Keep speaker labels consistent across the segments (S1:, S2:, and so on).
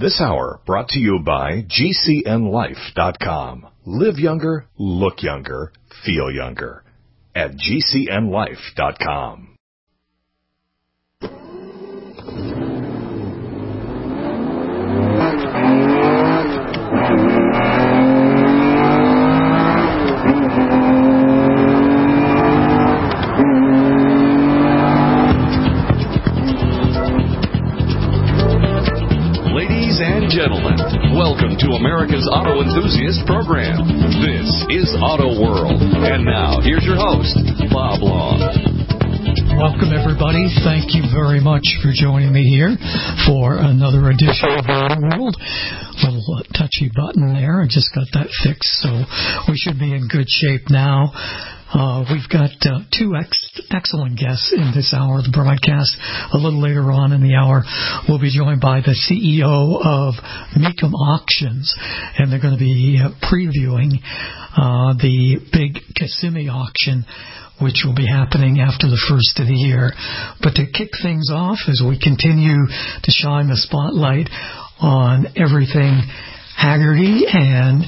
S1: This hour brought to you by GCNLife.com. Live younger, look younger, feel younger at GCNLife.com.
S2: Gentlemen, welcome to America's Auto Enthusiast Program. This is Auto World. And now, here's your host, Bob Long.
S3: Welcome, everybody. Thank you very much for joining me here for another edition of Auto World. Little touchy button there. I just got that fixed, so we should be in good shape now. We've got two excellent guests in this hour of the broadcast. A little later on in the hour, we'll be joined by the CEO of Mecum Auctions, and they're going to be previewing the big Kissimmee auction, which will be happening after the first of the year. But to kick things off, as we continue to shine the spotlight on everything Hagerty, and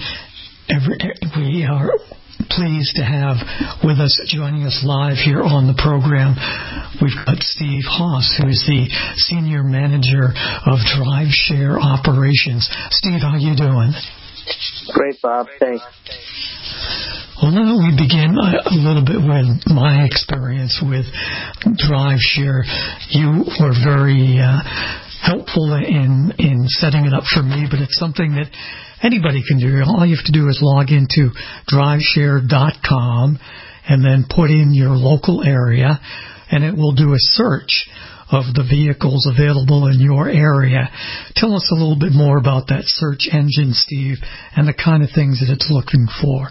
S3: we are pleased to have with us, joining us live here on the program, we've got Steve Haas, who is the Senior Manager of DriveShare Operations. Steve, how you doing?
S4: Great, Bob. Thanks.
S3: Well, now we begin a little bit with my experience with DriveShare. You were very helpful in setting it up for me, but it's something that anybody can do. All you have to do is log into driveshare.com and then put in your local area, and it will do a search of the vehicles available in your area. Tell us a little bit more about that search engine, Steve, and the kind of things that it's looking for.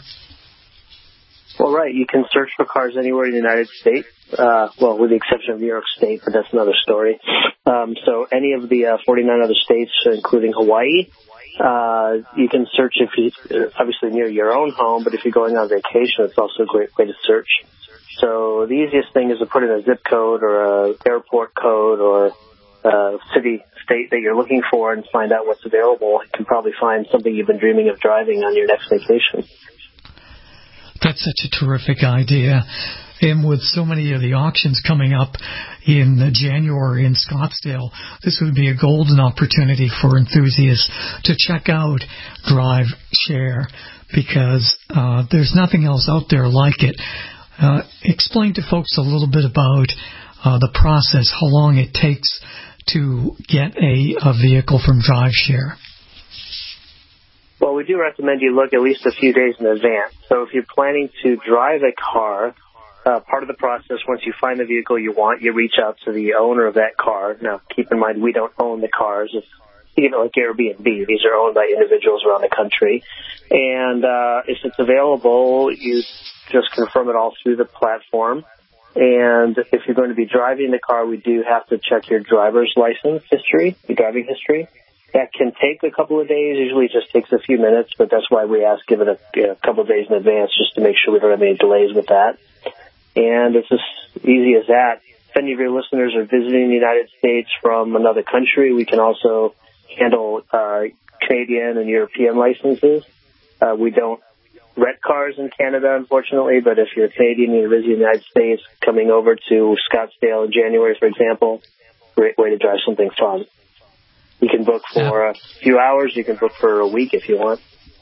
S4: Well, right. You can search for cars anywhere in the United States, well, with the exception of New York State, but that's another story. So any of the 49 other states, including Hawaii. You can search if you obviously near your own home, but if you're going on vacation, it's also a great way to search. So the easiest thing is to put in a zip code or a airport code or a city, state that you're looking for and find out what's available. You can probably find something you've been dreaming of driving on your next vacation.
S3: That's such a terrific idea. And with so many of the auctions coming up in January in Scottsdale, this would be a golden opportunity for enthusiasts to check out DriveShare, because there's nothing else out there like it. Explain to folks a little bit about the process, how long it takes to get a vehicle from DriveShare.
S4: Well, we do recommend you look at least a few days in advance. So if you're planning to drive a car, part of the process, once you find the vehicle you want, you reach out to the owner of that car. Now, keep in mind, we don't own the cars. It's, like Airbnb. These are owned by individuals around the country. And if it's available, you just confirm it all through the platform. And if you're going to be driving the car, we do have to check your driver's license history, your driving history. That can take a couple of days. Usually it just takes a few minutes, but that's why we ask give it a couple of days in advance just to make sure we don't have any delays with that. And it's as easy as that. If any of your listeners are visiting the United States from another country, we can also handle Canadian and European licenses. We don't rent cars in Canada, unfortunately, but if you're Canadian and you're visiting the United States, coming over to Scottsdale in January, for example, great way to drive something fun. You can book for a few hours. You can book for a week if you want.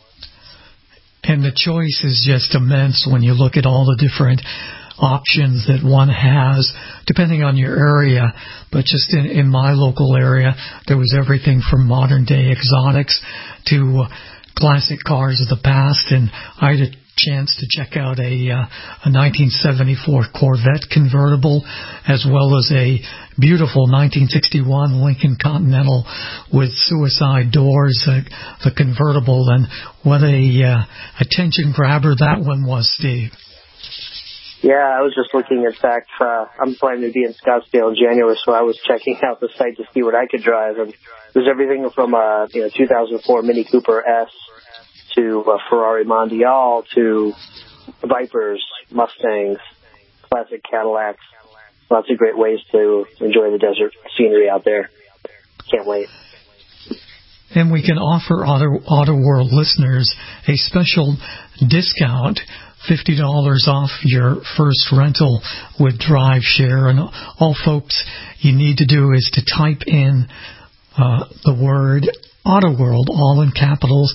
S3: And the choice is just immense when you look at all the different options that one has, depending on your area. But just in my local area, there was everything from modern-day exotics to classic cars of the past, and I had a chance to check out a 1974 Corvette convertible, as well as a beautiful 1961 Lincoln Continental with suicide doors, the convertible, and what a attention grabber that one was, Steve.
S4: Yeah, I was just looking. In fact, I'm planning to be in Scottsdale in January, so I was checking out the site to see what I could drive. And there's everything from a 2004 Mini Cooper S to a Ferrari Mondial to Vipers, Mustangs, classic Cadillacs. Lots of great ways to enjoy the desert scenery out there. Can't wait.
S3: And we can offer Auto World listeners a special discount, $50 off your first rental with DriveShare. And all folks you need to do is to type in the word Auto World, all in capitals,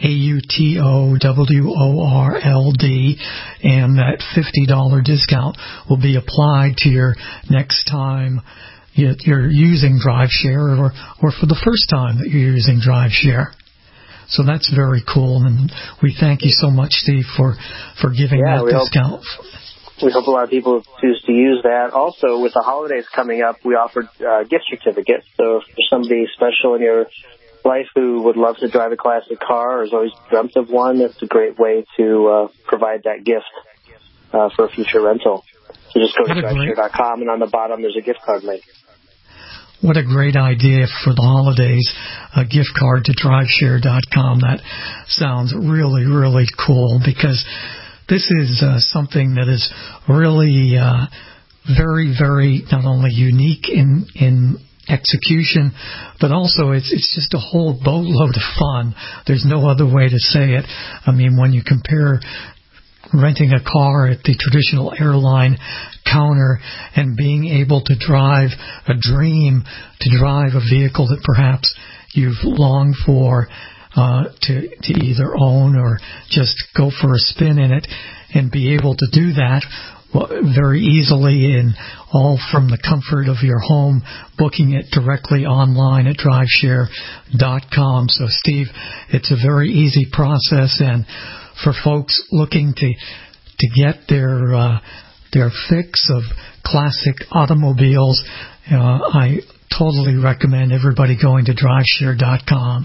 S3: AUTOWORLD, and that $50 discount will be applied to your next time you're using DriveShare or for the first time that you're using DriveShare. So that's very cool, and we thank you so much, Steve, for giving that discount.
S4: We hope a lot of people choose to use that. Also, with the holidays coming up, we offer gift certificates. So if there's somebody special in your life who would love to drive a classic car or has always dreamt of one, that's a great way to provide that gift for a future rental. So just go to driveshare.com, and on the bottom there's a gift card link.
S3: What a great idea for the holidays, a gift card to driveshare.com. That sounds really, really cool, because this is something that is really very, very not only unique in execution, but also it's just a whole boatload of fun. There's no other way to say it. I mean, when you compare renting a car at the traditional airline counter and being able to drive a dream, to drive a vehicle that perhaps you've longed for to either own or just go for a spin in it, and be able to do that very easily and all from the comfort of your home, booking it directly online at driveshare.com. So, Steve, it's a very easy process, and for folks looking to get their fix of classic automobiles, I totally recommend everybody going to driveshare.com.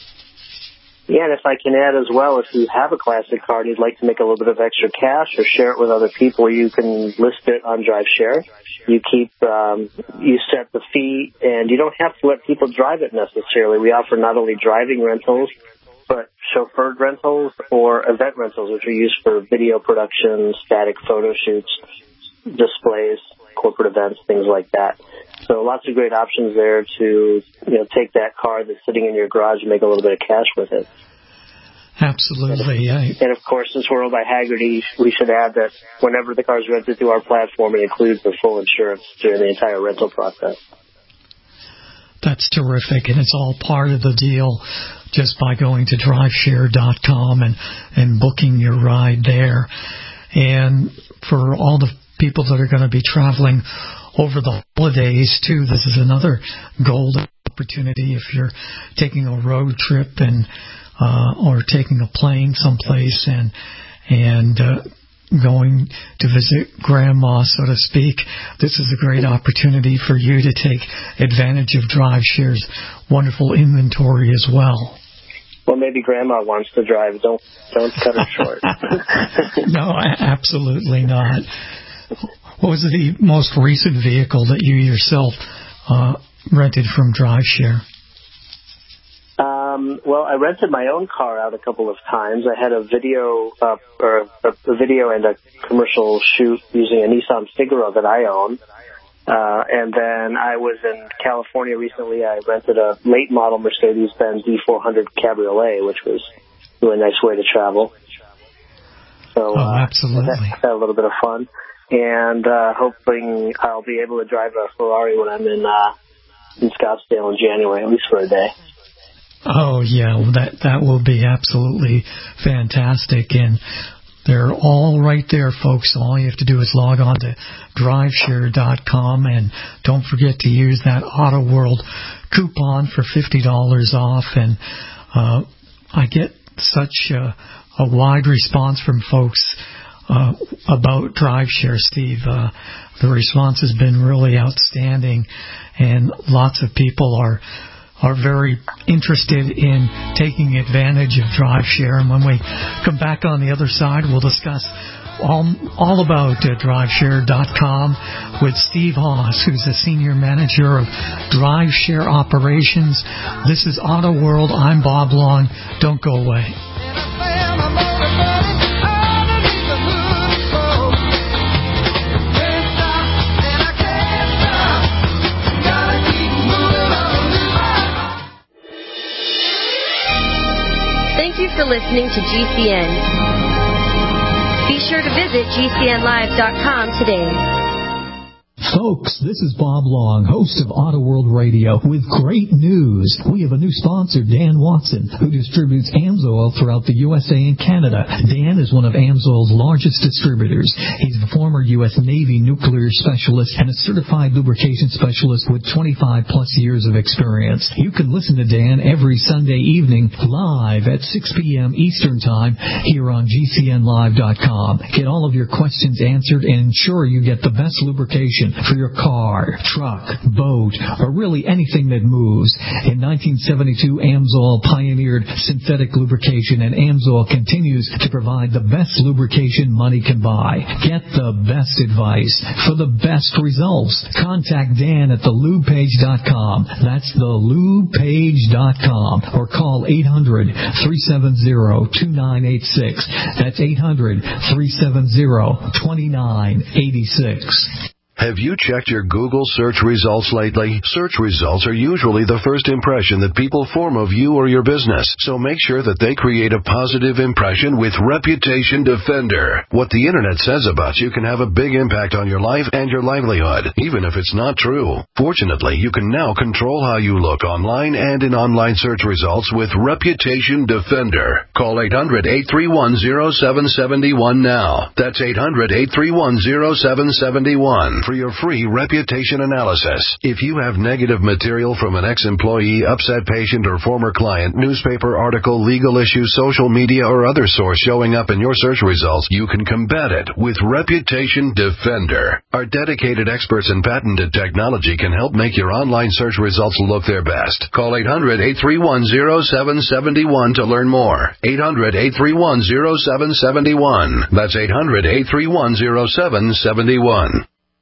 S4: Yeah, and if I can add as well, if you have a classic car and you'd like to make a little bit of extra cash or share it with other people, you can list it on DriveShare. You you set the fee, and you don't have to let people drive it necessarily. We offer not only driving rentals, but chauffeured rentals or event rentals, which are used for video production, static photo shoots, displays, corporate events, things like that. So lots of great options there to take that car that's sitting in your garage and make a little bit of cash with it.
S3: Absolutely.
S4: And of course, since we're owned by Hagerty, we should add that whenever the car is rented through our platform, it includes the full insurance during the entire rental process.
S3: That's terrific, and it's all part of the deal just by going to driveshare.com and booking your ride there. And for all the people that are going to be traveling over the holidays, too, this is another golden opportunity if you're taking a road trip and or taking a plane someplace and going to visit Grandma, so to speak. This is a great opportunity for you to take advantage of DriveShare's wonderful inventory as well.
S4: Well, maybe Grandma wants to drive. Don't cut her short.
S3: No, absolutely not. What was the most recent vehicle that you yourself rented from DriveShare?
S4: Well, I rented my own car out a couple of times. I had a video and a commercial shoot using a Nissan Figaro that I own. And then I was in California recently. I rented a late model Mercedes-Benz E400 Cabriolet, which was a really nice way to travel. So
S3: absolutely.
S4: I had a little bit of fun. And hoping I'll be able to drive a Ferrari when I'm in Scottsdale in January, at least for a day.
S3: Oh, yeah, that will be absolutely fantastic. And they're all right there, folks. All you have to do is log on to driveshare.com, and don't forget to use that Auto World coupon for $50 off. And I get such a wide response from folks about DriveShare, Steve. The response has been really outstanding, and lots of people are very interested in taking advantage of DriveShare. And when we come back on the other side, we'll discuss all about DriveShare.com with Steve Haas, who's the Senior Manager of DriveShare Operations. This is Auto World. I'm Bob Long. Don't go away.
S5: Thank you for listening to GCN. Be sure to visit GCNlive.com today.
S3: Folks, this is Bob Long, host of Auto World Radio, with great news. We have a new sponsor, Dan Watson, who distributes AMSOIL throughout the USA and Canada. Dan is one of AMSOIL's largest distributors. He's a former U.S. Navy nuclear specialist and a certified lubrication specialist with 25-plus years of experience. You can listen to Dan every Sunday evening live at 6 p.m. Eastern Time here on GCNlive.com. Get all of your questions answered and ensure you get the best lubrication for your car, truck, boat, or really anything that moves. In 1972, AMSOIL pioneered synthetic lubrication, and AMSOIL continues to provide the best lubrication money can buy. Get the best advice for the best results. Contact Dan at thelubepage.com. That's thelubepage.com. Or call 800-370-2986. That's 800-370-2986.
S6: Have you checked your Google search results lately? Search results are usually the first impression that people form of you or your business, so make sure that they create a positive impression with Reputation Defender. What the Internet says about you can have a big impact on your life and your livelihood, even if it's not true. Fortunately, you can now control how you look online and in online search results with Reputation Defender. Call 800-831-0771 now. That's 800-831-0771. For your free reputation analysis. If you have negative material from an ex-employee, upset patient, or former client, newspaper article, legal issue, social media, or other source showing up in your search results, you can combat it with Reputation Defender. Our dedicated experts in patented technology can help make your online search results look their best. Call 800-831-0771 to learn more. 800-831-0771. That's 800-831-0771.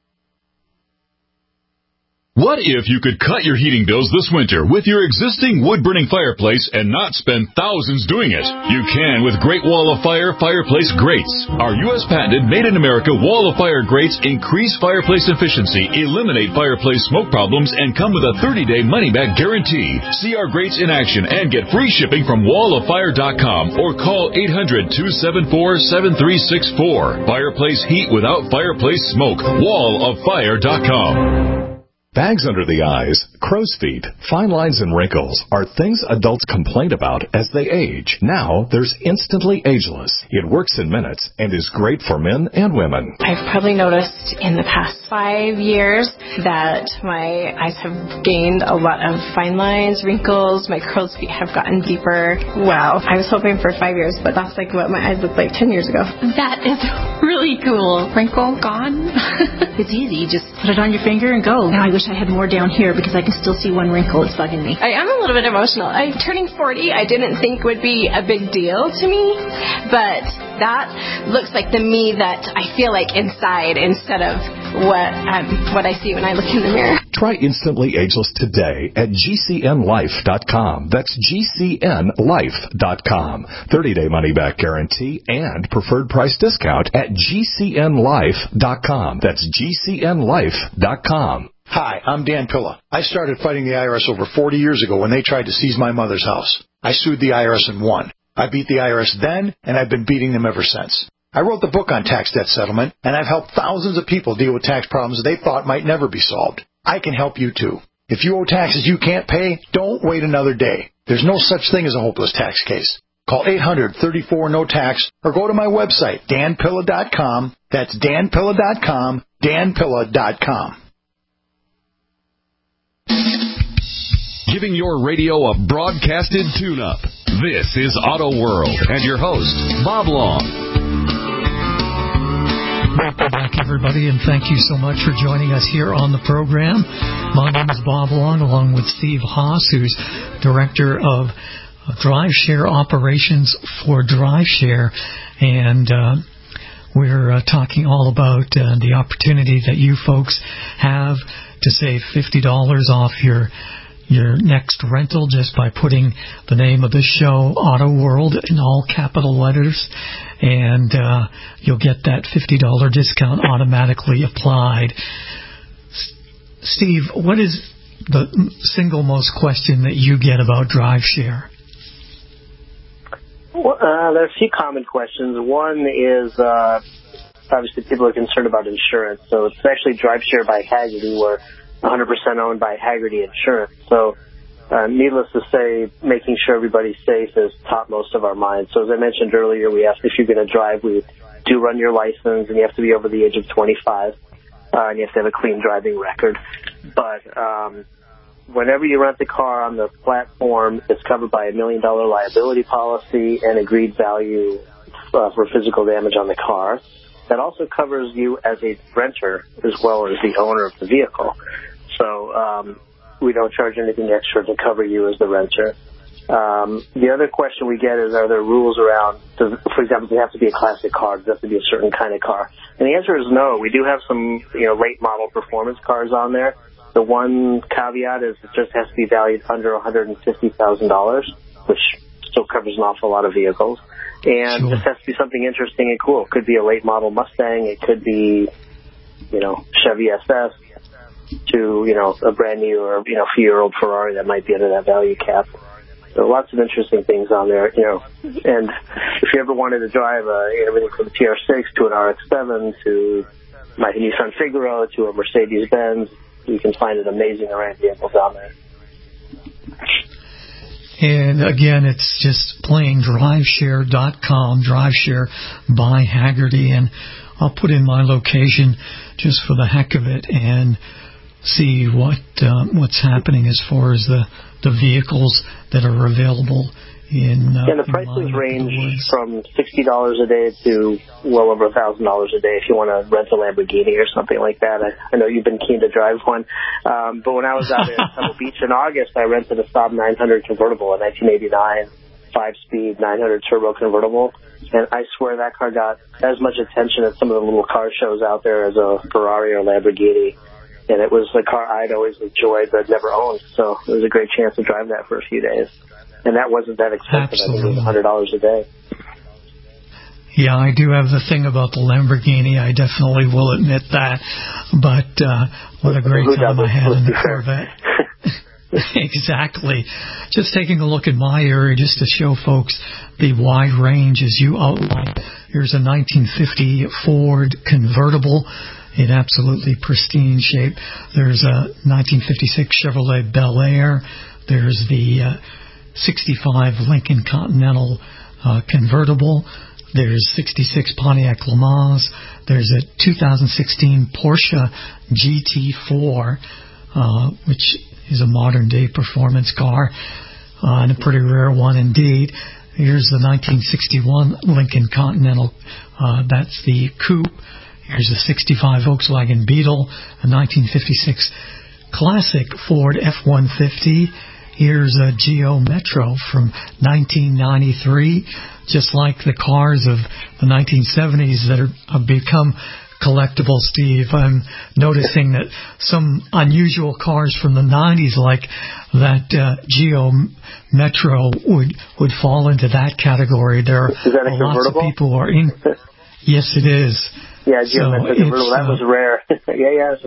S7: What if you could cut your heating bills this winter with your existing wood-burning fireplace and not spend thousands doing it? You can with Great Wall of Fire fireplace grates. Our U.S. patented made-in-America Wall of Fire grates increase fireplace efficiency, eliminate fireplace smoke problems, and come with a 30-day money-back guarantee. See our grates in action and get free shipping from walloffire.com or call 800-274-7364. Fireplace heat without fireplace smoke. walloffire.com.
S1: Bags under the eyes, crow's feet, fine lines, and wrinkles are things adults complain about as they age. Now, there's Instantly Ageless. It works in minutes and is great for men and women.
S8: I've probably noticed in the past 5 years that my eyes have gained a lot of fine lines, wrinkles, my crow's feet have gotten deeper. Wow. I was hoping for 5 years, but that's like what my eyes looked like 10 years ago. That is really cool. Wrinkle gone. It's easy. You just put it on your finger and go. Now I wish I had more down here because I can still see one wrinkle. It's bugging me. I am a little bit emotional. I'm turning 40. I didn't think would be a big deal to me, but that looks like the me that I feel like inside instead of what I see when I look in the mirror.
S1: Try Instantly Ageless today at GCNlife.com. That's GCNlife.com. 30-day money-back guarantee and preferred price discount at GCNlife.com. That's GCNlife.com.
S9: Hi, I'm Dan Pilla. I started fighting the IRS over 40 years ago when they tried to seize my mother's house. I sued the IRS and won. I beat the IRS then, and I've been beating them ever since. I wrote the book on tax debt settlement, and I've helped thousands of people deal with tax problems they thought might never be solved. I can help you, too. If you owe taxes you can't pay, don't wait another day. There's no such thing as a hopeless tax case. Call 800-34-NO-TAX or go to my website, danpilla.com. That's danpilla.com, danpilla.com.
S2: Giving your radio a broadcasted tune-up. This is Auto World and your host, Bob Long.
S3: Welcome back, everybody, and thank you so much for joining us here on the program. My name is Bob Long, along with Steve Haas, who's Director of DriveShare Operations for DriveShare, and we're talking all about the opportunity that you folks have to save $50 off your next rental just by putting the name of this show, Auto World, in all capital letters, and you'll get that $50 discount automatically applied. Steve, what is the single most question that you get about DriveShare?
S4: Well, there are a few common questions. One is, obviously people are concerned about insurance. So it's actually DriveShare by Hagerty. We're 100% owned by Hagerty Insurance. So needless to say, making sure everybody's safe is topmost of our minds. So as I mentioned earlier, we ask if you're going to drive, we do run your license, and you have to be over the age of 25, and you have to have a clean driving record. But whenever you rent the car on the platform, it's covered by $1 million liability policy and agreed value for physical damage on the car. That also covers you as a renter as well as the owner of the vehicle. So we don't charge anything extra to cover you as the renter. The other question we get is, are there rules around, for example, does it have to be a classic car? Does it have to be a certain kind of car? And the answer is no. We do have some late model performance cars on there. The one caveat is it just has to be valued under $150,000, which still covers an awful lot of vehicles. And This has to be something interesting and cool. It could be a late model Mustang. It could be, Chevy SS to, a brand new or, few-year-old Ferrari that might be under that value cap. So lots of interesting things on there, And if you ever wanted to drive everything from a TR6 to an RX-7 to my Nissan Figaro to a Mercedes-Benz, you can find an amazing array of vehicles on there.
S3: And again, it's just plain DriveShare.com, DriveShare by Hagerty, and I'll put in my location just for the heck of it and see what's happening as far as the vehicles that are available in
S4: the prices range from $60 a day to well over $1,000 a day if you want to rent a Lamborghini or something like that. I know you've been keen to drive one. But when I was out at Pebble Beach in August, I rented a Saab 900 convertible, a 1989 5-speed 900 turbo convertible. And I swear that car got as much attention at some of the little car shows out there as a Ferrari or Lamborghini. And it was a car I'd always enjoyed but never owned. So it was a great chance to drive that for a few days. And that wasn't that expensive.
S3: Absolutely.
S4: I think it was $100 a day.
S3: Yeah, I do have the thing about the Lamborghini. I definitely will admit that. But what a great time I had in the Corvette. Exactly. Just taking a look at my area just to show folks the wide range as you outlined. Here's a 1950 Ford convertible in absolutely pristine shape. There's a 1956 Chevrolet Bel Air. There's the 65 Lincoln Continental convertible. There's 66 Pontiac Le Mans. There's a 2016 Porsche GT4, which is a modern-day performance car, and a pretty rare one indeed. Here's the 1961 Lincoln Continental. That's the coupe. Here's a 65 Volkswagen Beetle, a 1956 classic Ford F-150. Here's a Geo Metro from 1993, just like the cars of the 1970s that have become collectible, Steve. I'm noticing that some unusual cars from the 90s, like that Geo Metro, would fall into that category. There are lots of people who are in. Yes, it is.
S4: Yeah, Geo Metro convertible. That was rare. yeah.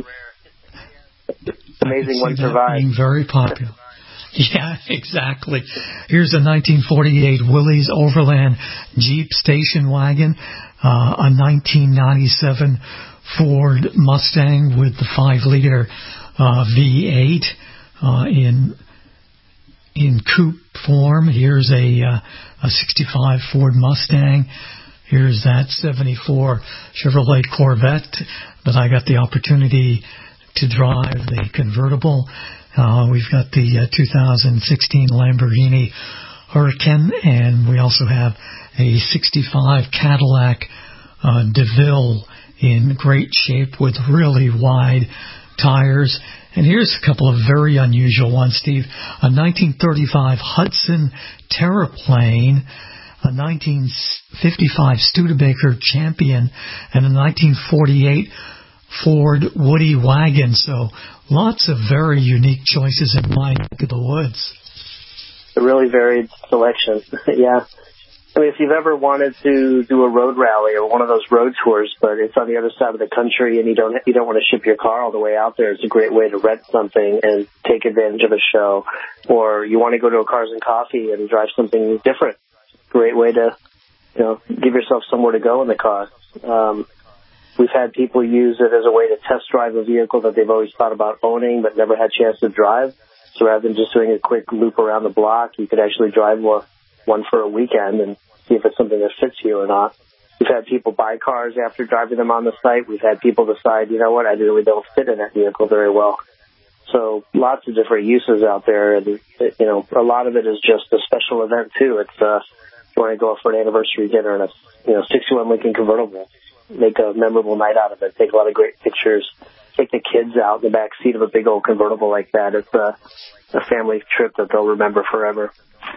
S4: It's amazing one survived.
S3: Being very popular. Yeah, exactly. Here's a 1948 Willys Overland Jeep station wagon, a 1997 Ford Mustang with the 5-liter V8 in coupe form. Here's a 65 Ford Mustang. Here's that 74 Chevrolet Corvette that I got the opportunity to drive, the convertible. We've got the 2016 Lamborghini Huracan, and we also have a 65 Cadillac DeVille in great shape with really wide tires. And here's a couple of very unusual ones, Steve. A 1935 Hudson Terraplane, a 1955 Studebaker Champion, and a 1948 Ford Woody wagon. So lots of very unique choices in my neck of the woods.
S4: A really varied selection. Yeah. I mean, if you've ever wanted to do a road rally or one of those road tours, but it's on the other side of the country and you don't want to ship your car all the way out there, it's a great way to rent something and take advantage of a show. Or you want to go to a Cars and Coffee and drive something different. Great way to give yourself somewhere to go in the car. We've had people use it as a way to test drive a vehicle that they've always thought about owning but never had a chance to drive. So rather than just doing a quick loop around the block, you could actually drive one for a weekend and see if it's something that fits you or not. We've had people buy cars after driving them on the site. We've had people decide, you know what, I really don't fit in that vehicle very well. So lots of different uses out there. And, a lot of it is just a special event, too. It's you want to go for an anniversary dinner in a 61 Lincoln convertible. Make a memorable night out of it. Take a lot of great pictures. Take the kids out in the back seat of a big old convertible like that. It's a family trip that they'll remember forever.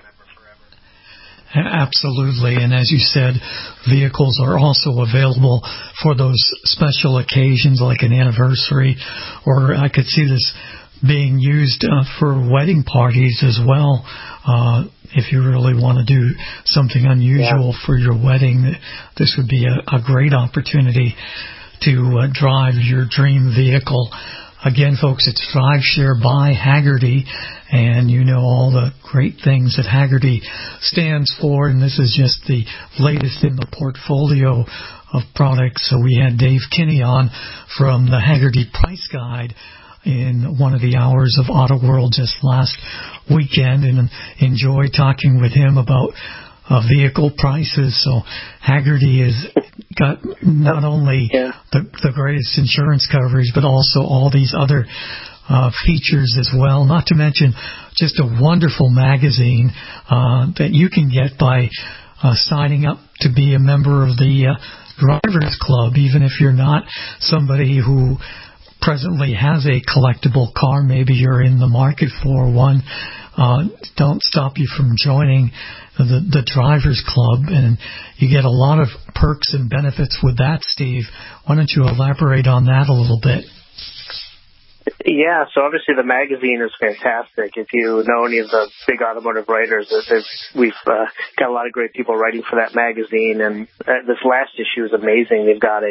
S3: Absolutely. And as you said, vehicles are also available for those special occasions like an anniversary, or I could see this being used for wedding parties as well. If you really want to do something unusual for your wedding, this would be a great opportunity to drive your dream vehicle. Again, folks, it's DriveShare by Hagerty, and you know all the great things that Hagerty stands for, and this is just the latest in the portfolio of products. So we had Dave Kinney on from the Hagerty Price Guide in one of the hours of Auto World just last weekend, and enjoy talking with him about vehicle prices. So Hagerty has got not only the greatest insurance coverage, but also all these other features as well, not to mention just a wonderful magazine that you can get by signing up to be a member of the Drivers Club, even if you're not somebody who presently has a collectible car. Maybe you're in the market for one. Don't stop you from joining the Drivers Club, and you get a lot of perks and benefits with that, Steve. Why don't you elaborate on that a little bit?
S4: Yeah, so obviously the magazine is fantastic. If you know any of the big automotive writers, we've got a lot of great people writing for that magazine, and this last issue is amazing. They've got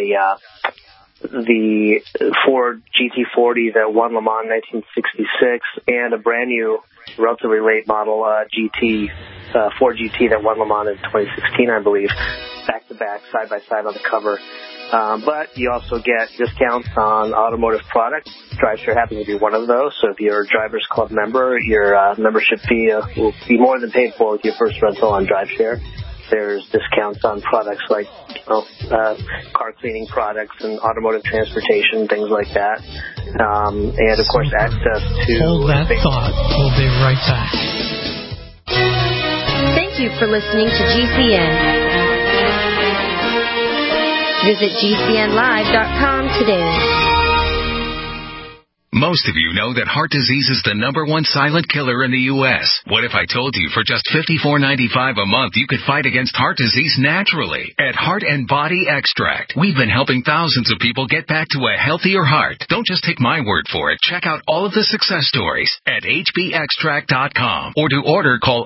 S4: the Ford GT40 that won Le Mans 1966 and a brand new, relatively late model Ford GT that won Le Mans in 2016, I believe, back-to-back, side-by-side on the cover. But you also get discounts on automotive products. DriveShare happens to be one of those. So if you're a Drivers Club member, your membership fee will be more than paid for with your first rental on DriveShare. There's discounts on products like car cleaning products and automotive transportation, things like that. And, of course, access to...
S3: Hold that thought. We'll be right back.
S5: Thank you for listening to GCN. Visit GCNlive.com today.
S2: Most of you know that heart disease is the #1 silent killer in the U.S. What if I told you for just $54.95 a month you could fight against heart disease naturally? At Heart and Body Extract, we've been helping thousands of people get back to a healthier heart. Don't just take my word for it. Check out all of the success stories at hbextract.com. Or to order, call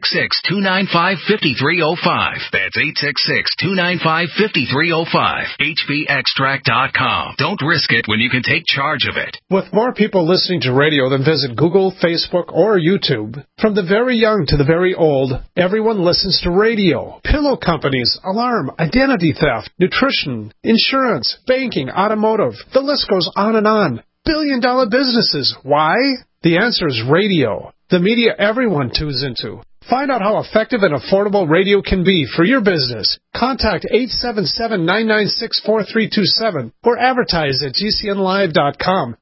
S2: 866-295-5305. That's 866-295-5305. hbextract.com. Don't risk it when you can take charge of it.
S10: With more people listening to radio than visit Google, Facebook, or YouTube, from the very young to the very old, everyone listens to radio. Pillow companies, alarm, identity theft, nutrition, insurance, banking, automotive. The list goes on and on. Billion-dollar businesses. Why? The answer is radio. The media everyone tunes into. Find out how effective and affordable radio can be for your business. Contact 877-996-4327 or advertise at GCNlive.com.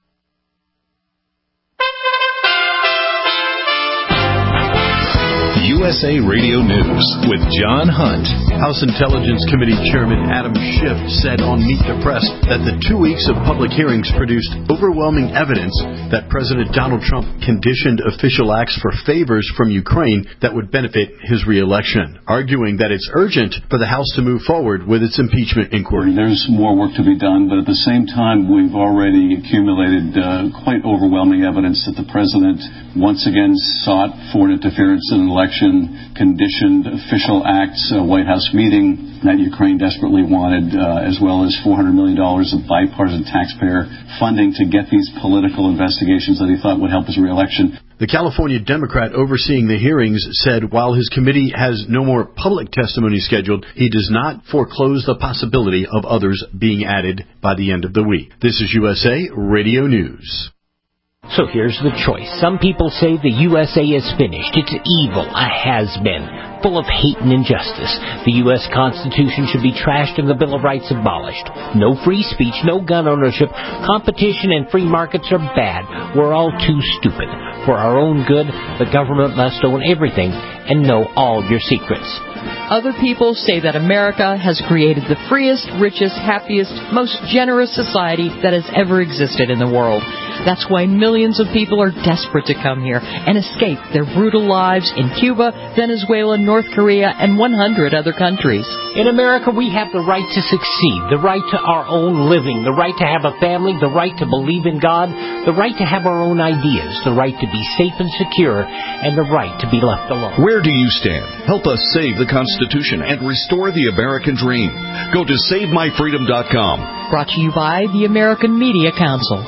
S1: USA Radio News with John Hunt.
S11: House Intelligence Committee Chairman Adam Schiff said on Meet the Press that the 2 weeks of public hearings produced overwhelming evidence that President Donald Trump conditioned official acts for favors from Ukraine that would benefit his reelection, arguing that it's urgent for the House to move forward with its impeachment inquiry.
S12: There's more work to be done, but at the same time, we've already accumulated quite overwhelming evidence that the president once again sought foreign interference in elections, UN conditioned official acts White House meeting that Ukraine desperately wanted, as well as $400 million of bipartisan taxpayer funding to get these political investigations that he thought would help his reelection.
S11: The California Democrat overseeing the hearings said while his committee has no more public testimony scheduled, he does not foreclose the possibility of others being added by the end of the week. This is USA Radio News.
S13: So here's the choice. Some people say the USA is finished. It's evil, a has-been, full of hate and injustice. The U.S. Constitution should be trashed and the Bill of Rights abolished. No free speech, no gun ownership. Competition and free markets are bad. We're all too stupid. For our own good, the government must own everything and know all your secrets.
S14: Other people say that America has created the freest, richest, happiest, most generous society that has ever existed in the world. That's why millions of people are desperate to come here and escape their brutal lives in Cuba, Venezuela, North Korea, and 100 other countries.
S13: In America, we have the right to succeed, the right to our own living, the right to have a family, the right to believe in God, the right to have our own ideas, the right to be safe and secure, and the right to be left alone.
S15: Where do you stand? Help us save the Constitution and restore the American dream. Go to SaveMyFreedom.com.
S14: Brought to you by the American Media Council.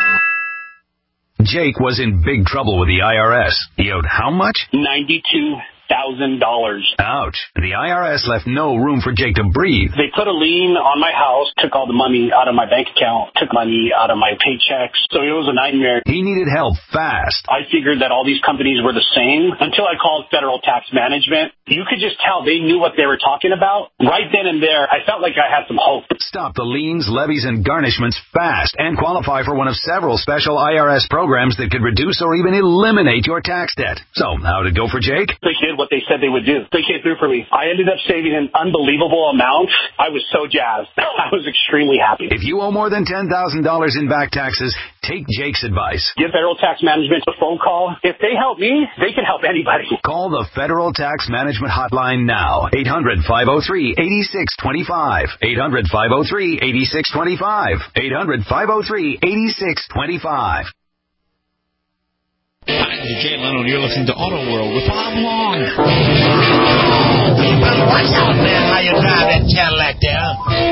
S16: Jake was in big trouble with the IRS. He owed how much?
S17: $92,000.
S16: Ouch. The IRS left no room for Jake to breathe.
S17: They put a lien on my house, took all the money out of my bank account, took money out of my paychecks. So it was a nightmare.
S16: He needed help fast.
S17: I figured that all these companies were the same until I called Federal Tax Management. You could just tell they knew what they were talking about. Right then and there, I felt like I had some hope.
S16: Stop the liens, levies, and garnishments fast and qualify for one of several special IRS programs that could reduce or even eliminate your tax debt. So, how'd it go for Jake?
S17: They did what they said they would do. They came through for me. I ended up saving an unbelievable amount. I was so jazzed. I was extremely happy.
S16: If you owe more than $10,000 in back taxes, take Jake's advice.
S17: Give Federal Tax Management a phone call. If they help me, they can help anybody.
S16: Call the Federal Tax Management hotline now. 800-503-8625. 800-503-8625. 800-503-8625.
S18: Hi, this is Jay Leno, and you're listening to Auto World with Bob Long.
S19: Watch out, man, how you drive that Cadillac there.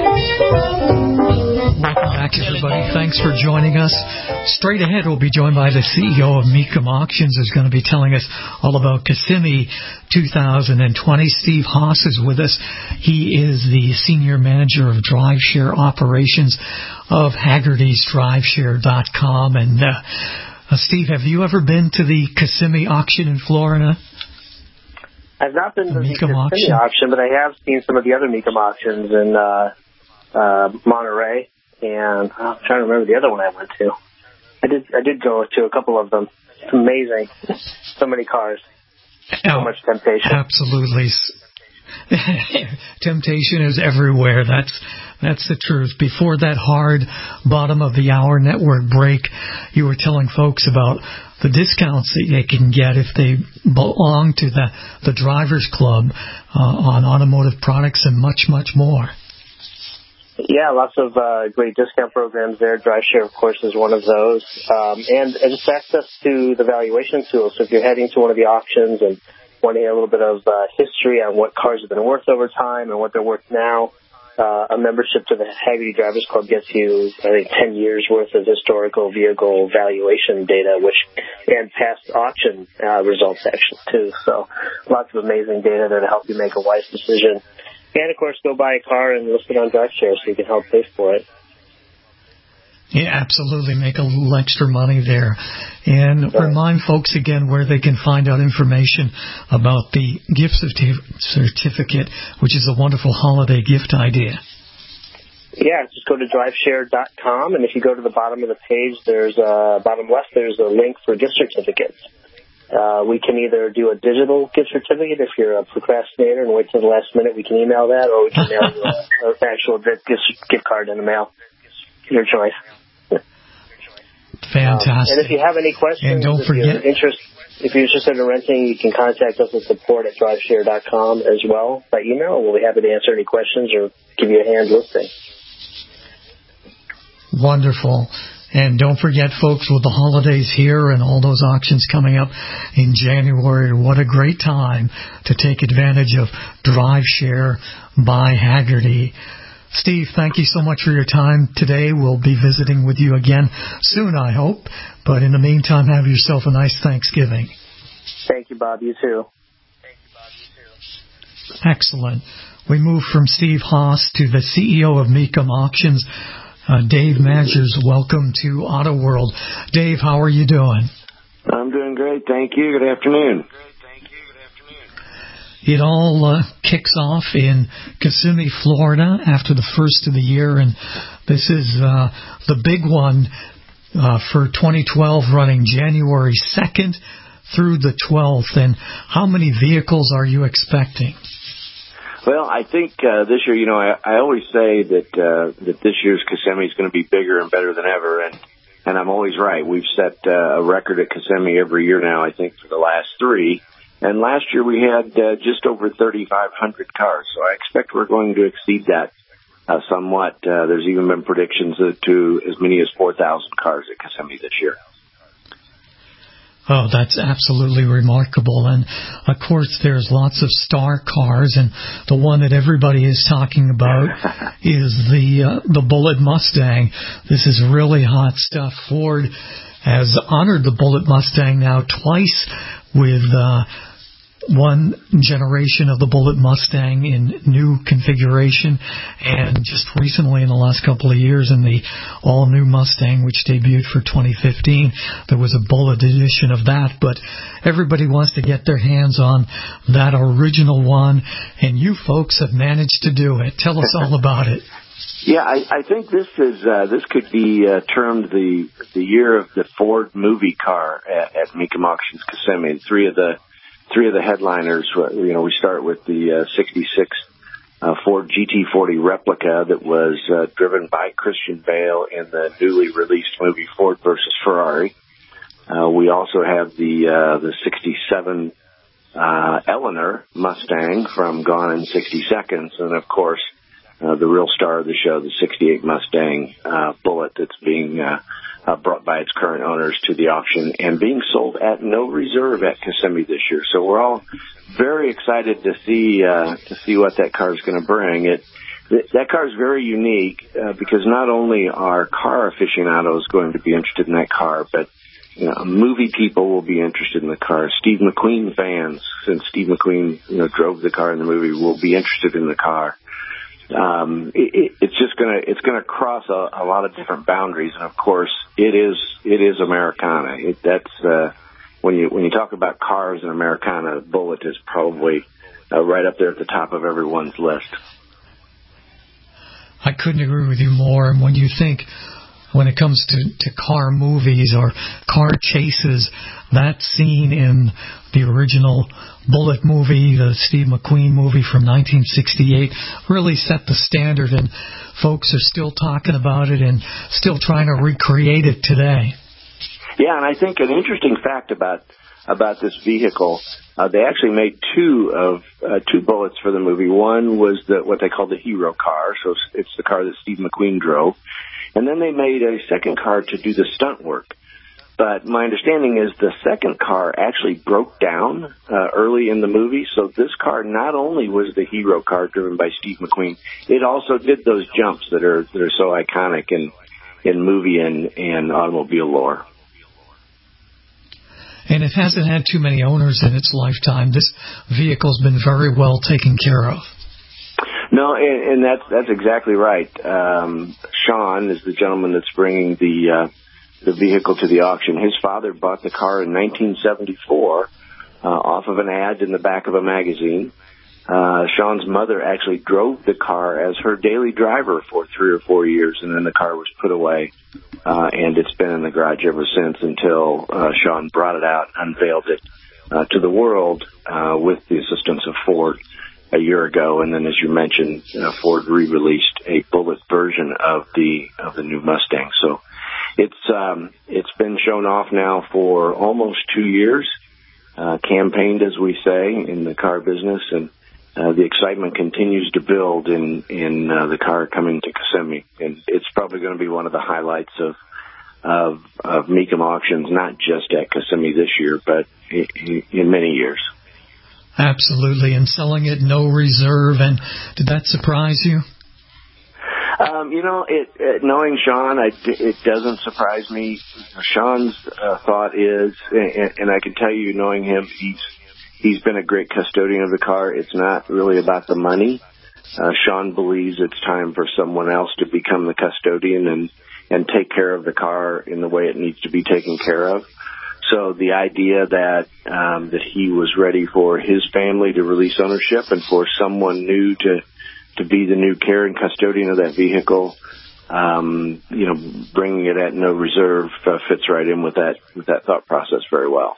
S3: Welcome back, everybody. Thanks for joining us. Straight ahead, we'll be joined by the CEO of Mecum Auctions, who's going to be telling us all about Kissimmee 2020. Steve Haas is with us. He is the Senior Manager of DriveShare Operations of Haggerty'sDriveShare.com. And Steve, have you ever been to the Kissimmee auction in Florida?
S4: I've not been to the Kissimmee auction, but I have seen some of the other Mecum auctions in Monterey, and I'm trying to remember the other one I went to. I did go to a couple of them. It's amazing. So many cars. So much temptation.
S3: Absolutely. Temptation is everywhere. That's the truth. Before that hard bottom of the hour network break, you were telling folks about the discounts that they can get if they belong to the Drivers Club on automotive products and much, much more.
S4: Yeah, lots of great discount programs there. DriveShare, of course, is one of those. And just access to the valuation tool. So if you're heading to one of the auctions and want to hear a little bit of history on what cars have been worth over time and what they're worth now, a membership to the Haggerty Drivers Club gets you, I think, 10 years worth of historical vehicle valuation data, and past auction results, actually, too. So lots of amazing data there to help you make a wise decision. And, of course, go buy a car and list it on DriveShare so you can help pay for it.
S3: Yeah, absolutely. Make a little extra money there. And remind folks again where they can find out information about the gift certificate, which is a wonderful holiday gift idea.
S4: Yeah, just go to DriveShare.com, and if you go to the bottom of the page, bottom left, there's a link for gift certificates. We can either do a digital gift certificate if you're a procrastinator and wait till the last minute. We can email that, or we can mail you an actual gift card in the mail. Your choice.
S3: Fantastic.
S4: And if you have any questions,
S3: and don't forget,
S4: if you're interested in renting, you can contact us at support@driveshare.com as well by email. We'll be happy to answer any questions or give you a hand listing.
S3: Wonderful. And don't forget, folks, with the holidays here and all those auctions coming up in January, what a great time to take advantage of DriveShare by Hagerty. Steve, thank you so much for your time today. We'll be visiting with you again soon, I hope. But in the meantime, have yourself a nice Thanksgiving.
S4: Thank you, Bob. You too.
S3: Excellent. We move from Steve Haas to the CEO of Mecum Auctions, Dave Magers. Welcome to Auto World. Dave, how are you doing?
S20: I'm doing great. Thank you. Good afternoon.
S3: It all kicks off in Kissimmee, Florida, after the first of the year, and this is the big one for 2012, running January 2nd through the 12th. And how many vehicles are you expecting?
S20: Well, I think this year, I always say that this year's Kissimmee is going to be bigger and better than ever, and I'm always right. We've set a record at Kissimmee every year now, I think, for the last 3. And last year we had just over 3,500 cars, so I expect we're going to exceed that somewhat. There's even been predictions to as many as 4,000 cars at Kissimmee this year.
S3: Oh, that's absolutely remarkable. And, of course, there's lots of star cars, and the one that everybody is talking about is the Bullitt Mustang. This is really hot stuff. Ford has honored the Bullitt Mustang now twice with one generation of the Bullitt Mustang in new configuration, and just recently in the last couple of years in the all-new Mustang, which debuted for 2015, there was a Bullitt edition of that. But everybody wants to get their hands on that original one, and you folks have managed to do it. Tell us all about it.
S20: Yeah, I think this could be termed the year of the Ford movie car at Mecum Auctions Kissimmee. Three of the headliners, we start with the 66 Ford GT40 replica that was driven by Christian Bale in the newly released movie Ford versus Ferrari. We also have the 67 Eleanor Mustang from Gone in 60 Seconds, and of course the real star of the show, the 68 Mustang Bullitt, that's being brought by its current owners to the auction and being sold at no reserve at Kissimmee this year. So we're all very excited to see what that car is going to bring. That car is very unique because not only are car aficionados going to be interested in that car, but movie people will be interested in the car. Steve McQueen fans, since Steve McQueen drove the car in the movie, will be interested in the car. It's gonna cross a lot of different boundaries, and of course it is Americana. That's when you talk about cars and Americana, Bullitt is probably right up there at the top of everyone's list.
S3: I couldn't agree with you more. And when you think, when it comes to car movies or car chases, that scene in the original Bullitt movie, the Steve McQueen movie from 1968, really set the standard, and folks are still talking about it and still trying to recreate it today.
S20: Yeah, and I think an interesting fact about this vehicle, they actually made two Bullitts for the movie. One was what they called the hero car, so it's the car that Steve McQueen drove. And then they made a second car to do the stunt work. But my understanding is the second car actually broke down early in the movie. So this car not only was the hero car driven by Steve McQueen, it also did those jumps that are so iconic in movie and automobile lore.
S3: And it hasn't had too many owners in its lifetime. This vehicle's been very well taken care of.
S20: No, and that's exactly right. Sean is the gentleman that's bringing the vehicle to the auction. His father bought the car in 1974 off of an ad in the back of a magazine. Sean's mother actually drove the car as her daily driver for 3 or 4 years, and then the car was put away, and it's been in the garage ever since until Sean brought it out, unveiled it to the world with the assistance of Ford a year ago. And then, as you mentioned, Ford re-released a Bullitt version of the new Mustang. So it's been shown off now for almost 2 years, campaigned, as we say, in the car business, and the excitement continues to build in the car coming to Kissimmee, and it's probably going to be one of the highlights Mecum auctions, not just at Kissimmee this year, but in many years.
S3: Absolutely, and selling it no reserve. And did that surprise you?
S20: Knowing Sean, it doesn't surprise me. Sean's thought is, and I can tell you, knowing him, he's been a great custodian of the car. It's not really about the money. Sean believes it's time for someone else to become the custodian and take care of the car in the way it needs to be taken care of. So the idea that he was ready for his family to release ownership and for someone new to be the new care and custodian of that vehicle, bringing it at no reserve fits right in with that thought process very well.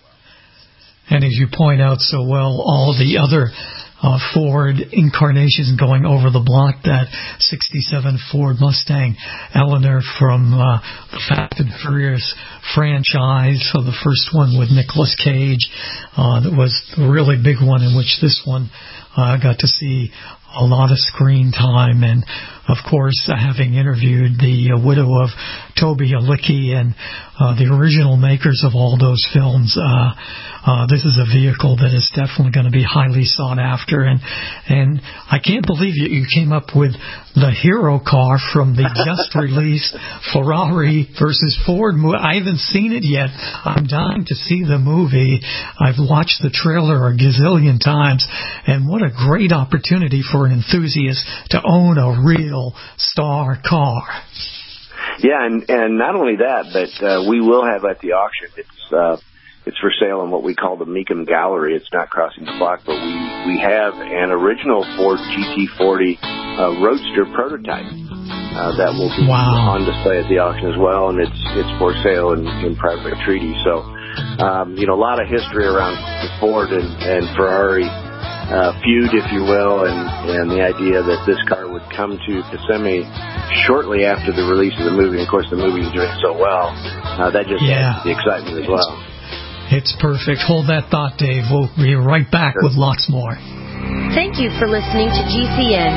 S3: And as you point out so well, all the other Ford incarnations going over the block, that 67 Ford Mustang Eleanor from the Fast and Furious franchise, so the first one with Nicolas Cage, that was the really big one, in which this one got to see a lot of screen time. And of course, having interviewed the widow of Toby Alicki and the original makers of all those films, this is a vehicle that is definitely going to be highly sought after. And I can't believe you came up with the hero car from the just released Ferrari versus Ford movie. I haven't seen it yet. I'm dying to see the movie. I've watched the trailer a gazillion times, and what a great opportunity for an enthusiast to own a real star car.
S20: Yeah, and not only that, but we will have at the auction, it's for sale in what we call the Mecum Gallery. It's not crossing the block, but we have an original Ford GT40 Roadster prototype that will be on display at the auction as well, and it's for sale in private treaty. So, a lot of history around the Ford and Ferrari feud, if you will, and the idea that this car would come to Kissimmee shortly after the release of the movie. Of course, the movie is doing so well. That just adds to the excitement as well.
S3: It's perfect. Hold that thought, Dave. We'll be right back with lots more.
S5: Thank you for listening to GCN.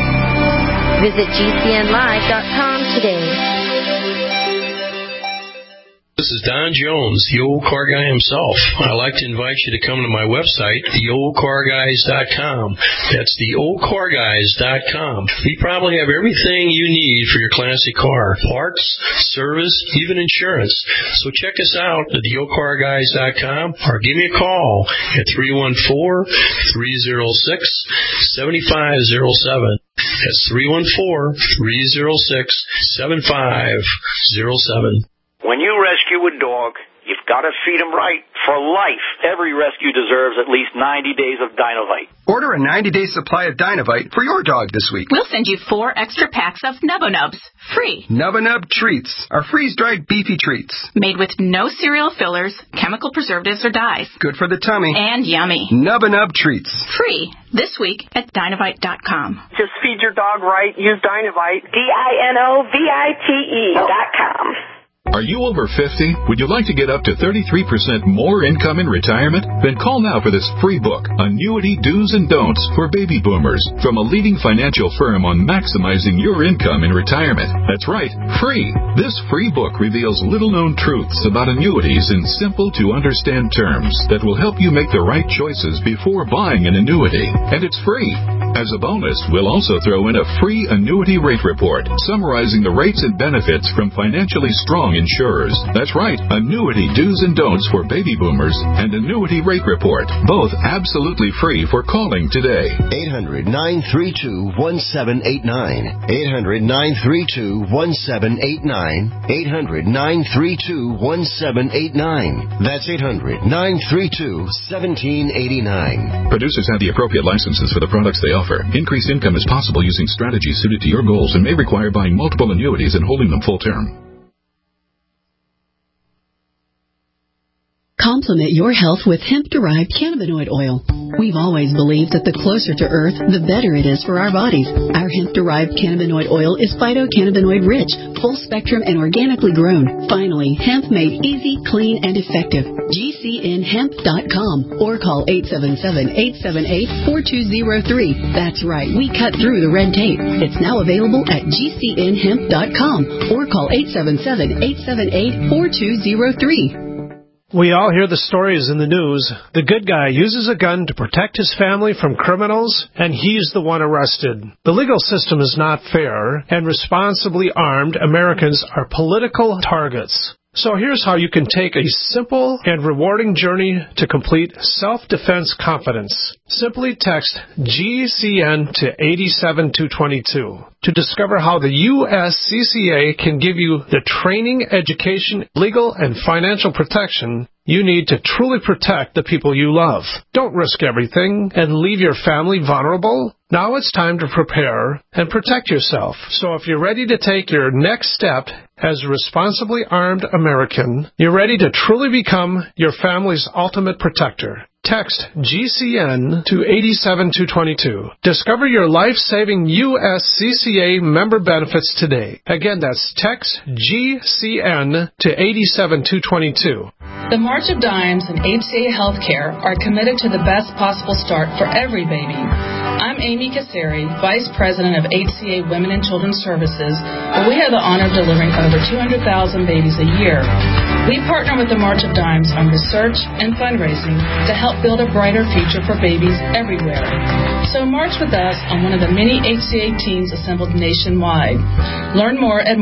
S5: Visit GCNlive.com today.
S21: This is Don Jones, the old car guy himself. I'd like to invite you to come to my website, theoldcarguys.com. That's theoldcarguys.com. We probably have everything you need for your classic car. Parts, service, even insurance. So check us out at theoldcarguys.com or give me a call at 314-306-7507. That's 314-306-7507.
S22: When you rescue a dog, you've got to feed him right for life. Every rescue deserves at least 90 days of Dynovite.
S23: Order a 90-day supply of Dynovite for your dog this week.
S24: We'll send you 4 extra packs of Nubba Nubs, free.
S23: Nubba Nub Treats are freeze-dried beefy treats.
S24: Made with no cereal fillers, chemical preservatives, or dyes.
S23: Good for the tummy.
S24: And yummy.
S23: Nubba Nub Treats.
S24: Free this week at Dynovite.com.
S25: Just feed your dog right. Use Dynovite. DINOVITE.com.
S26: Are you over 50? Would you like to get up to 33% more income in retirement? Then call now for this free book, Annuity Do's and Don'ts for Baby Boomers, from a leading financial firm on maximizing your income in retirement. That's right, free. This free book reveals little-known truths about annuities in simple-to-understand terms that will help you make the right choices before buying an annuity. And it's free. As a bonus, we'll also throw in a free annuity rate report summarizing the rates and benefits from financially strong insurers. That's right, Annuity Do's and Don'ts for Baby Boomers and Annuity Rate Report, both absolutely free for calling today.
S27: 800-932-1789. 800-932-1789. 800-932-1789. That's 800-932-1789.
S26: Producers have the appropriate licenses for the products they offer. Increased income is possible using strategies suited to your goals and may require buying multiple annuities and holding them full term.
S1: Complement your health with hemp-derived cannabinoid oil. We've always believed that the closer to Earth, the better it is for our bodies. Our hemp-derived cannabinoid oil is phytocannabinoid rich, full spectrum, and organically grown. Finally, hemp made easy, clean, and effective. GCNhemp.com or call 877-878-4203. That's right, we cut through the red tape. It's now available at GCNhemp.com or call 877-878-4203.
S2: We all hear the stories in the news. The good guy uses a gun to protect his family from criminals, and he's the one arrested. The legal system is not fair, and responsibly armed Americans are political targets. So here's how you can take a simple and rewarding journey to complete self-defense confidence. Simply text GCN to 87222 to discover how the USCCA can give you the training, education, legal, and financial protection you need to truly protect the people you love. Don't risk everything and leave your family vulnerable. Now it's time to prepare and protect yourself. So if you're ready to take your next step as a responsibly armed American, you're ready to truly become your family's ultimate protector. Text GCN to 87222. Discover your life-saving USCCA member benefits today. Again, that's text GCN to 87222.
S6: The March of Dimes and HCA Healthcare are committed to the best possible start for every baby. I'm Amy Kasseri, Vice President of HCA Women and Children's Services, where we have the honor of delivering over 200,000 babies a year. We partner with the March of Dimes on research and fundraising to help build a brighter future for babies everywhere. So march with us on one of the many HCA teams assembled nationwide. Learn more at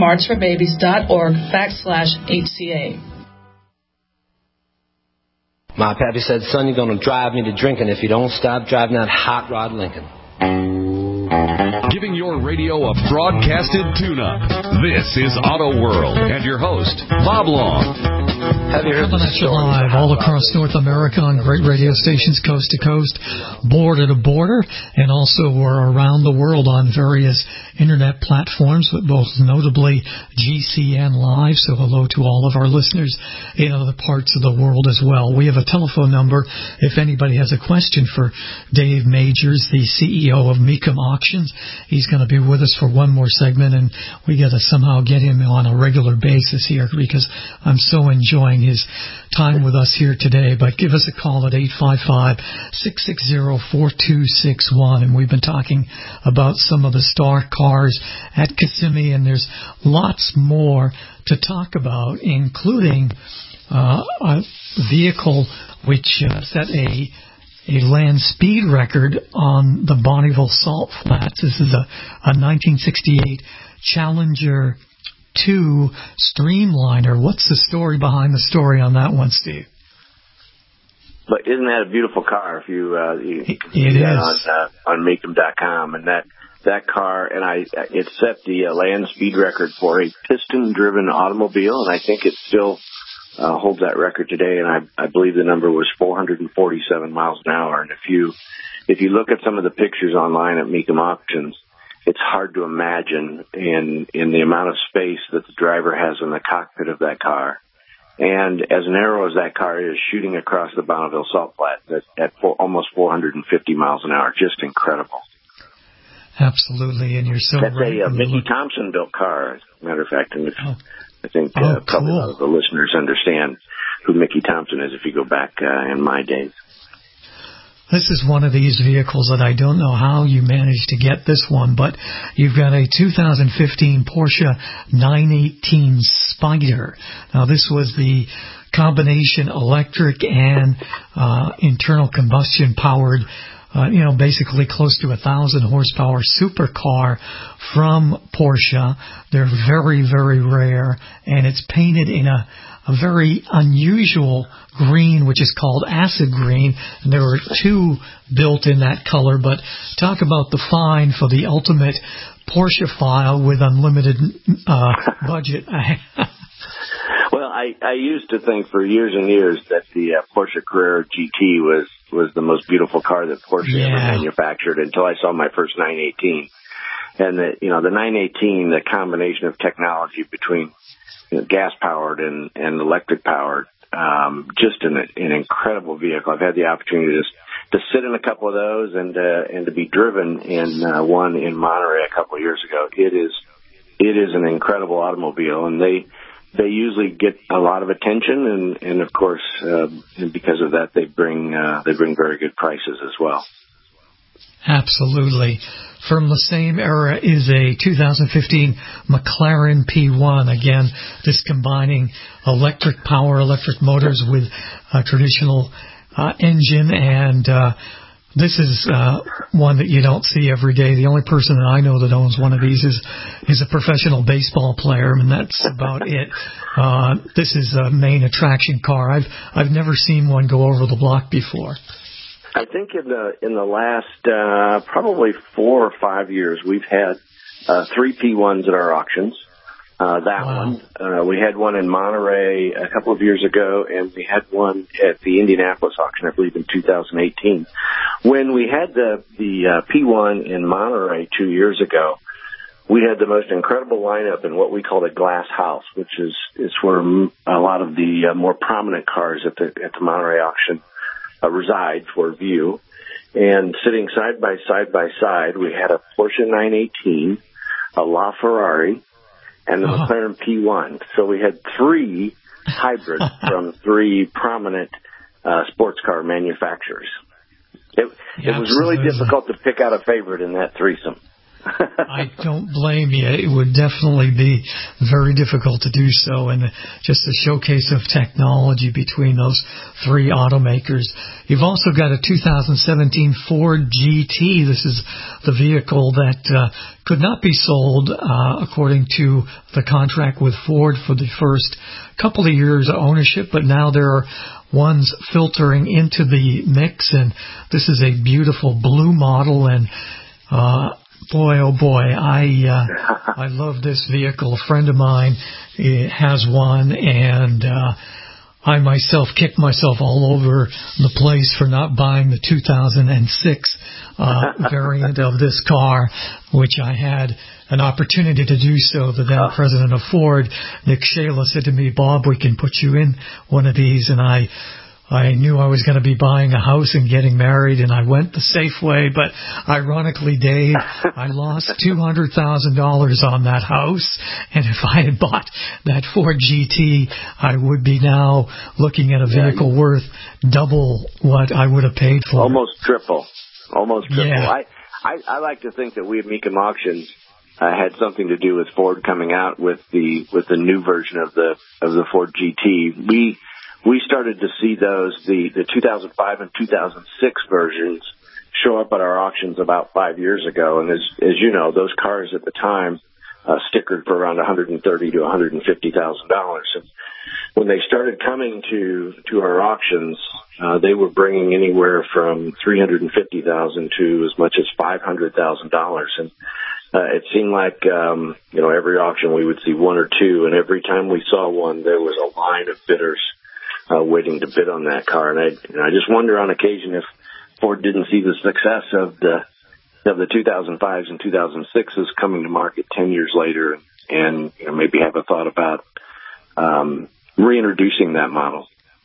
S6: marchforbabies.org/HCA.
S7: My pappy said, son, you're going to drive me to drinking if you don't stop driving that hot rod Lincoln.
S15: Giving your radio a broadcasted tune-up. This is Auto World and your host, Bob Long.
S3: Coming at you live all across North America on great radio stations coast to coast, border to border, and also we're around the world on various internet platforms, but most notably GCN Live. So hello to all of our listeners in other parts of the world as well. We have a telephone number if anybody has a question for Dave Majors, the CEO of Mecum Auctions. He's going to be with us for one more segment, and we got to somehow get him on a regular basis here because I'm so enjoying his time with us here today. But give us a call at 855-660-4261, and we've been talking about some of the star cars at Kissimmee, and there's lots more to talk about, including a vehicle which set a land speed record on the Bonneville Salt Flats. This is a 1968 Challenger 2 Streamliner. What's the story behind the story on that one, Steve?
S20: But isn't that a beautiful car? If you can see
S3: it
S20: that on Mecum.com, and that car, and it set the land speed record for a piston-driven automobile, and I think it still holds that record today. And I believe the number was 447 miles an hour. And if you look at some of the pictures online at Mecum Auctions, it's hard to imagine in the amount of space that the driver has in the cockpit of that car. And as narrow as that car is, shooting across the Bonneville Salt Flat at almost 450 miles an hour, just incredible.
S3: Absolutely, and you're so
S20: That's
S3: right.
S20: a Mickey Thompson built car, as a matter of fact, and I think
S3: cool.
S20: probably a lot of the listeners understand who Mickey Thompson is if you go back in my days.
S3: This is one of these vehicles that I don't know how you managed to get this one, but you've got a 2015 Porsche 918 Spyder. Now, this was the combination electric and internal combustion powered, basically close to 1,000 horsepower supercar from Porsche. They're very, very rare, and it's painted in a very unusual green, which is called acid green. And there were two built in that color, but talk about the find for the ultimate Porsche file with unlimited budget.
S20: Well, I used to think for years and years that the Porsche Carrera GT was the most beautiful car that Porsche ever manufactured until I saw my first 918. And the 918, the combination of technology between gas-powered and electric-powered, just an incredible vehicle. I've had the opportunity to sit in a couple of those and to be driven in one in Monterey a couple of years ago. It is an incredible automobile, and they usually get a lot of attention, and of course, because of that, they bring very good prices as well.
S3: Absolutely. From the same era is a 2015 McLaren P1. Again, this combining electric motors with a traditional engine, and this is one that you don't see every day. The only person that I know that owns one of these is a professional baseball player, and that's about it. This is a main attraction car. I've never seen one go over the block before.
S20: I think in the last probably 4 or 5 years, we've had 3 P1s at our auctions. One. We had one in Monterey a couple of years ago, and we had one at the Indianapolis auction, I believe, in 2018. When we had the P1 in Monterey 2 years ago, we had the most incredible lineup in what we called a glass house, which is where a lot of the more prominent cars at the Monterey auction reside for view. And sitting side by side, we had a Porsche 918, a LaFerrari, and the McLaren P1. So we had 3 hybrids from 3 prominent sports car manufacturers. It was really difficult to pick out a favorite in that threesome.
S3: I don't blame you. It would definitely be very difficult to do so, and just a showcase of technology between those 3 automakers. You've also got a 2017 Ford GT. This is the vehicle that could not be sold according to the contract with Ford for the first couple of years of ownership, but now there are ones filtering into the mix, and this is a beautiful blue model, and boy, oh boy, I love this vehicle. A friend of mine has one, and I myself kicked myself all over the place for not buying the 2006 variant of this car, which I had an opportunity to do so. The then president of Ford, Nick Shayla, said to me, "Bob, we can put you in one of these," and I knew I was going to be buying a house and getting married, and I went the safe way. But ironically, Dave, I lost $200,000 on that house. And if I had bought that Ford GT, I would be now looking at a vehicle worth double what I would have paid for.
S20: Almost triple.
S3: Yeah.
S20: I like to think that we at Mecum Auctions had something to do with Ford coming out with the new version of the Ford GT. We started to see those, the 2005 and 2006 versions, show up at our auctions about 5 years ago. And as you know, those cars at the time stickered for around $130,000 to $150,000. And when they started coming to our auctions, they were bringing anywhere from $350,000 to as much as $500,000. And it seemed like every auction we would see 1 or 2, and every time we saw one, there was a line of bidders waiting to bid on that car. And I just wonder on occasion if Ford didn't see the success of the 2005s and 2006s coming to market 10 years later, and maybe have a thought about reintroducing that model.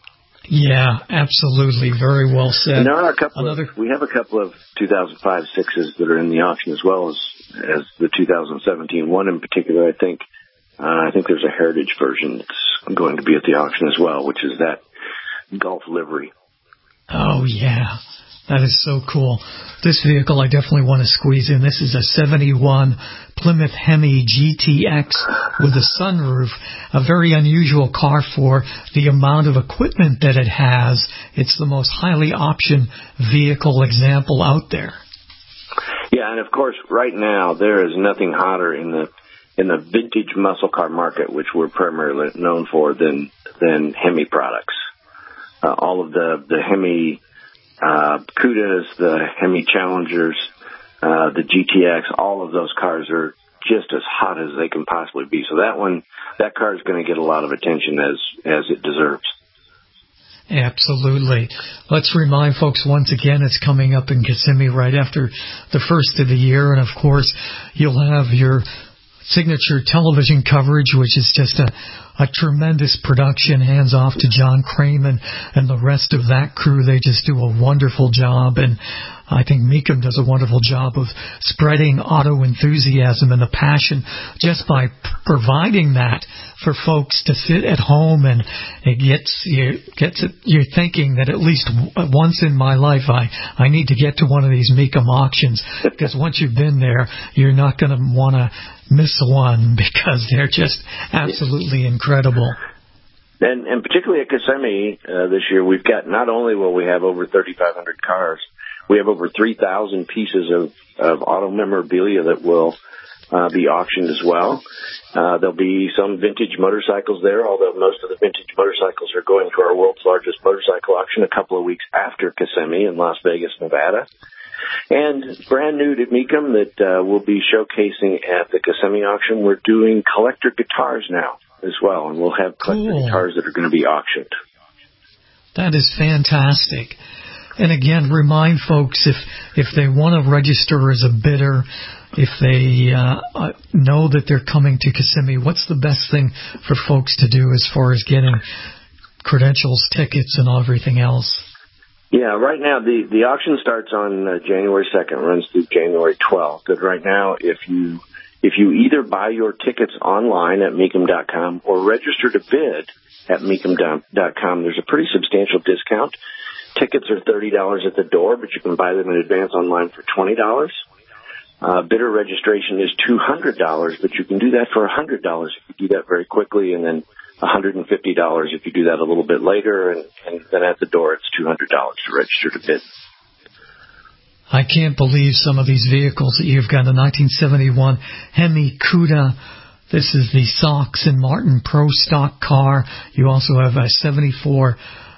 S3: Yeah, absolutely. Very well said.
S20: And there are we have a couple of 2005 6s that are in the auction, as well as the 2017 one in particular. I think there's a Heritage version that's going to be at the auction as well, which is that Gulf livery.
S3: Oh, yeah. That is so cool. This vehicle I definitely want to squeeze in. This is a 71 Plymouth Hemi GTX with a sunroof. A very unusual car for the amount of equipment that it has. It's the most highly optioned vehicle example out there.
S20: Yeah, and of course, right now there is nothing hotter in the vintage muscle car market, which we're primarily known for, than Hemi products. All of the Hemi Cudas, the Hemi Challengers, the GTX, all of those cars are just as hot as they can possibly be. So that car is going to get a lot of attention as it deserves.
S3: Absolutely. Let's remind folks once again, it's coming up in Kissimmee right after the first of the year, and of course you'll have your signature television coverage, which is just a tremendous production. Hands off to John Craman and the rest of that crew. They just do a wonderful job, and I think Mecum does a wonderful job of spreading auto enthusiasm and the passion just by providing that for folks to sit at home, and it you're thinking that at least once in my life I need to get to one of these Mecum auctions, because once you've been there, you're not going to want to miss one, because they're just absolutely incredible.
S20: And particularly at Kissimmee this year, we've got, not only will we have over 3,500 cars, we have over 3,000 pieces of auto memorabilia that will be auctioned as well. There'll be some vintage motorcycles there, although most of the vintage motorcycles are going to our world's largest motorcycle auction a couple of weeks after Kissimmee in Las Vegas, Nevada. And brand new to Mecum that we'll be showcasing at the Kissimmee auction, we're doing collector guitars now as well, and we'll have collector guitars that are going to be auctioned.
S3: That is fantastic. And again, remind folks, if they want to register as a bidder, if they know that they're coming to Kissimmee, what's the best thing for folks to do as far as getting credentials, tickets, and everything else?
S20: Yeah, right now the auction starts on January 2nd, runs through January 12th. And right now, if you either buy your tickets online at Mecum.com or register to bid at Mecum.com, there's a pretty substantial discount. Tickets are $30 at the door, but you can buy them in advance online for $20. Bidder registration is $200, but you can do that for $100 if you do that very quickly, and then $150 if you do that a little bit later, and then at the door it's $200 to register to bid.
S3: I can't believe some of these vehicles that you've got. A 1971 Hemi Cuda. This is the Sox and Martin Pro Stock car. You also have a 74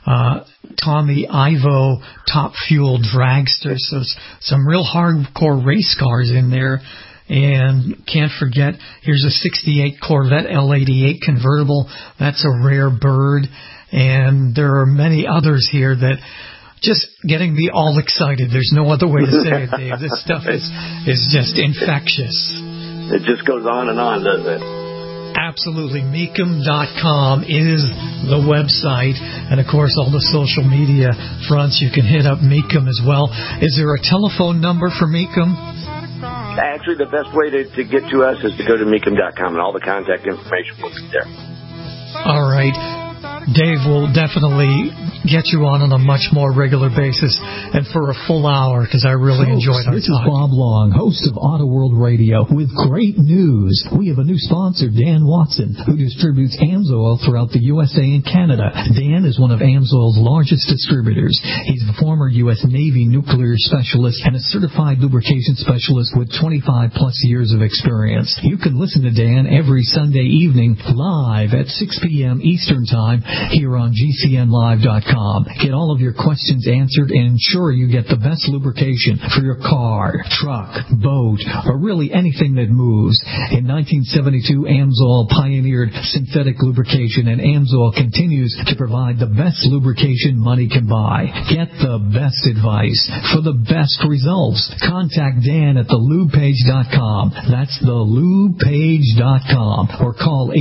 S3: Tommy Ivo top fuel dragster. So some real hardcore race cars in there. And can't forget, here's a 68 Corvette L88 convertible. That's a rare bird. And there are many others here that just getting me all excited. There's no other way to say it, Dave. This stuff is just infectious.
S20: It just goes on and on, doesn't it?
S3: Absolutely. Mecum.com is the website. And, of course, all the social media fronts, you can hit up Mecum as well. Is there a telephone number for Mecum?
S20: Actually, the best way to get to us is to go to Mecum.com, and all the contact information will be there.
S3: All right. Dave will definitely get you on a much more regular basis and for a full hour, because I really enjoyed our
S8: This is Bob Long, host of Auto World Radio, with great news. We have a new sponsor, Dan Watson, who distributes AMSOIL throughout the USA and Canada. Dan is one of AMSOIL's largest distributors. He's a former U.S. Navy nuclear specialist and a certified lubrication specialist with 25-plus years of experience. You can listen to Dan every Sunday evening live at 6 p.m. Eastern Time here on GCNlive.com. Get all of your questions answered and ensure you get the best lubrication for your car, truck, boat, or really anything that moves. In 1972, AMSOIL pioneered synthetic lubrication, and AMSOIL continues to provide the best lubrication money can buy. Get the best advice for the best results. Contact Dan at thelubepage.com. That's thelubepage.com, or call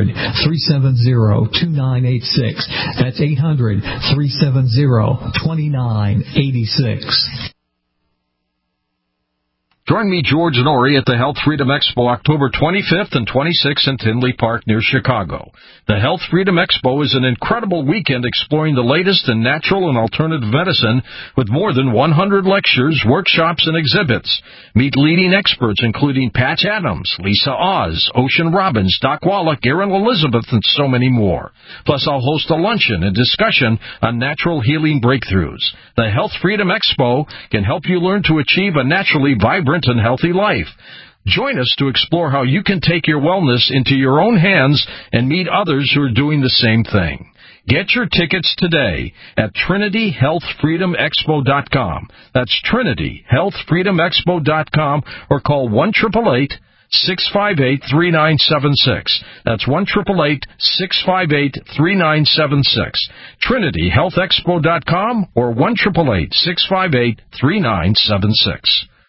S8: 800-370-2986. That's 800-370-2986.
S9: Join me, George Norrie, at the Health Freedom Expo October 25th and 26th in Tinley Park near Chicago. The Health Freedom Expo is an incredible weekend exploring the latest in natural and alternative medicine with more than 100 lectures, workshops, and exhibits. Meet leading experts including Patch Adams, Lisa Oz, Ocean Robbins, Doc Wallach, Erin Elizabeth, and so many more. Plus, I'll host a luncheon and discussion on natural healing breakthroughs. The Health Freedom Expo can help you learn to achieve a naturally vibrant and healthy life. Join us to explore how you can take your wellness into your own hands and meet others who are doing the same thing. Get your tickets today at TrinityHealthFreedomExpo.com. That's TrinityHealthFreedomExpo.com, or call 1-888-658-3976. That's 1-888-658-3976. TrinityHealthExpo.com or 1-888-658-3976.